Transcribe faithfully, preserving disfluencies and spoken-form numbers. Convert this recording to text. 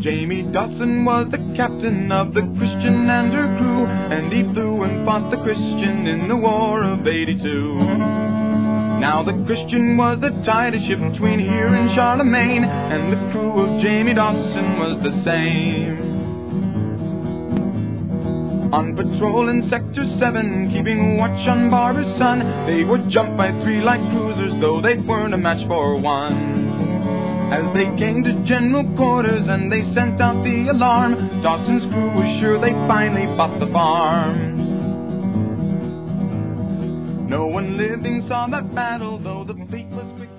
Jamie Dawson was the captain of the Christian and her crew, and he flew and fought the Christian in the War of eighty-two. Now the Christian was the tightest ship between here and Charlemagne, and the crew of Jamie Dawson was the same. On patrol in Sector seven, keeping watch on Barbara's Son, they were jumped by three light cruisers, though they weren't a match for one. As they came to general quarters and they sent out the alarm, Dawson's crew was sure they finally bought the farm. No one living saw that battle, though the fleet was quick.